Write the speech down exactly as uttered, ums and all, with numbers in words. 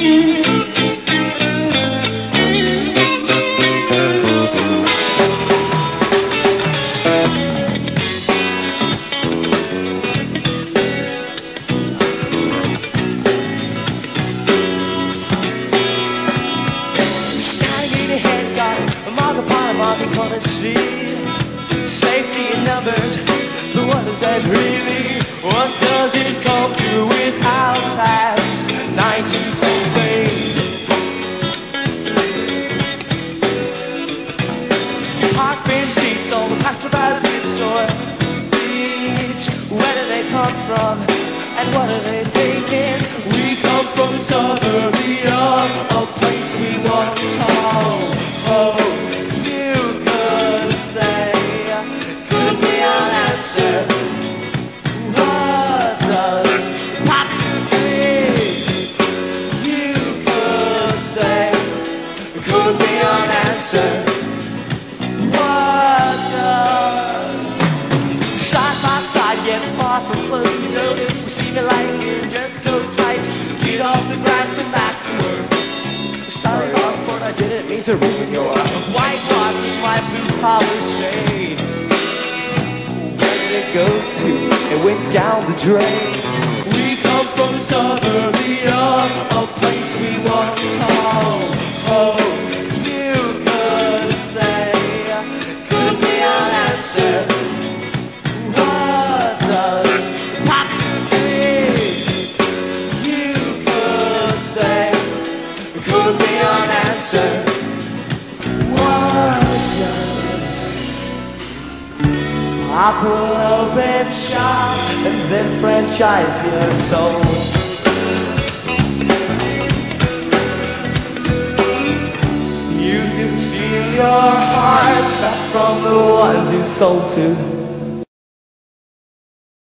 Gonna see safety in numbers, but what does that really? What does it come to without tax? nineteen something. Park bench seats on the pasteurized lips or beach. Where do they come from? And what are they thinking? We come from suburbia, a place we once called home. Far from close, notice we seem like we're just code types. Get off the grass and back to work. Sorry, Osborne, I didn't mean to ruin your whitewash with my blue collar shade. Where did it go to? It went down the drain. We come from suburbia, a place we once called home. You could say, could be an answer. Could be an answer. What does I pull open shop and then franchise your soul? You can steal your heart back from the ones you sold to.